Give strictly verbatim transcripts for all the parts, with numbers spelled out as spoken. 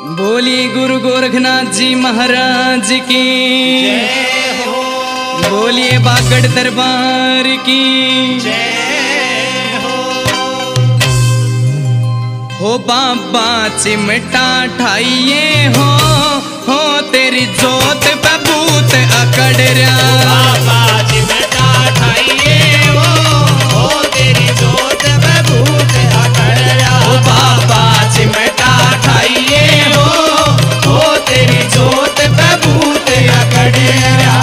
बोलिए गुरु गोरखनाथ जी महाराज की जय हो। बोलिए बागड़ दरबार की जय हो। हो बाबा चिमटा ठाइये हो हो तेरी जोत पे भूत अकड़ रहा। बाबा चिमटा ठाइये हो हो तेरी जोत पे भूत अकड़ रहा। हो बाबा चिमटा ठाइये हो हो तेरी जोत पे भूत अकड़ रहा।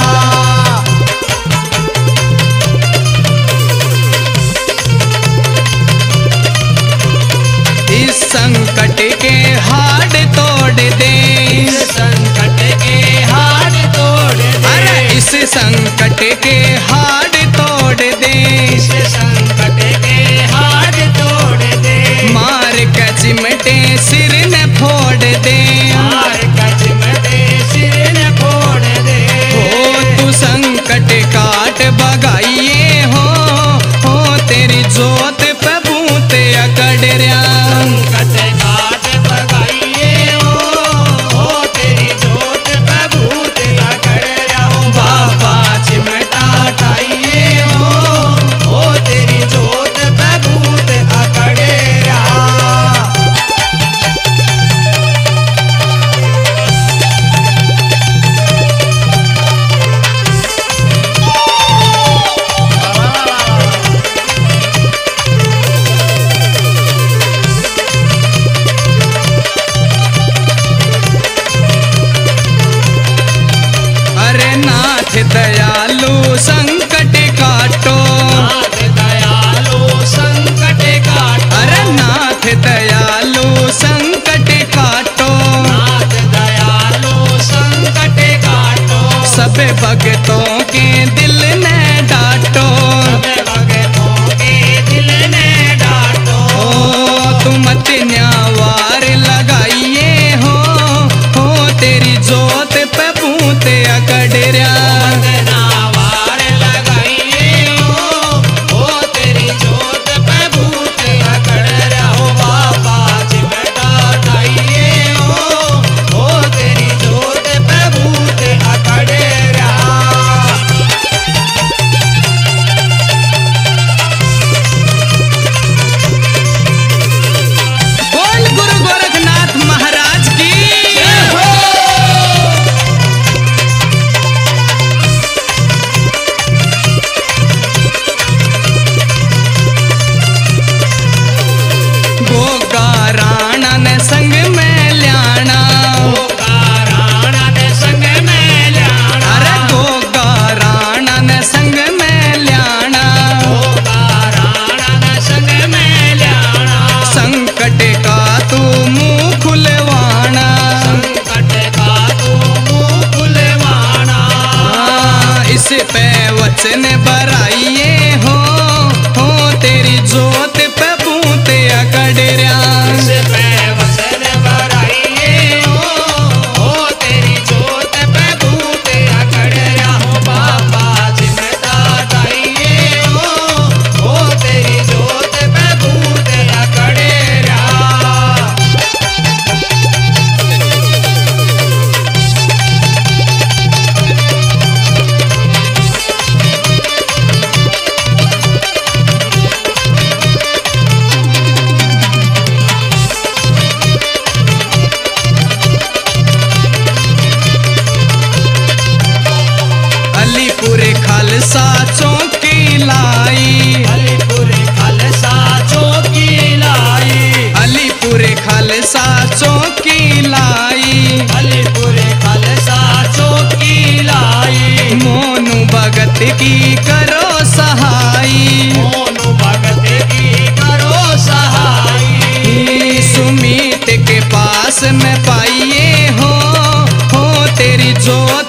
इस संकट के हाड़ तोड़ दे। इस संकट के हाड़ तोड़ दे। अरे इस संकट के हाड़ तोड़ दे। इस संकट के हाड़ तोड़ दे। मार के चिमटे सिर न फोड़ दे। मार का चिमटे सिर न फोड़ दे। हो तू संकट काट भगाइए हो हो तेरी जोत पे भूत अकड़ रहा। संकट काट भगाइए हो हो तेरी जोत पे भूत अकड़ रहा। बाबा चिमटा ठाइये हो हो तेरी जोत पे भूत अकड़ रहा। अरे नाथ दयालु संकट काटो। नाथ दयालु संकट काटो। अरे नाथ दयालु संकट काटो। नाथ दयालु संकट काटो। सब भक्तों के दिल ने डांटो। सबे भक्तों के दिल ने डांटो। ओ तुम न्यावार लगाइए हो हो तेरी जोत पे भूत अकड़ रहा। नावार लगाइए हो हो तेरी जोत पे भूत अकड़ रहा। बाबा चिमटा ठाइये हो हो तेरी जोत पे भूत अकड़ रहा। बोल गुरु गोरखनाथ महाराज की जय हो। गोगा राणा ने संग में ल्याना। गोगा राणा ने संग में ल्याना। अरे गोगा राणा ने संग में ल्याना। गोगा राणा ने संग में ल्याना। संकट का तू मुंह खुलवाना। संकट का तू मुंह खुलवाना। हाँ, इस पे वचन बराइए हो हो तेरी जोत पे भूत अकड़ रहा। इस पे वचन बराइए हो हो तेरी जोत पे भूत अकड़ रहा। बाबा चिमटा ठाइये हो हो तेरी जोत पे भूत अकड़ रहा। अलीपुर खालसा चौकी लाई। अलीपुर खालसा चौकी लाई। अलीपुर खालसा चौकी लाई। अलीपुर खालसा चौकी लाई। मोनू भगत की करो सहाई। मोनू भगत की करो सहाई। सुमित के पास में पाइए हो हो तेरी जोत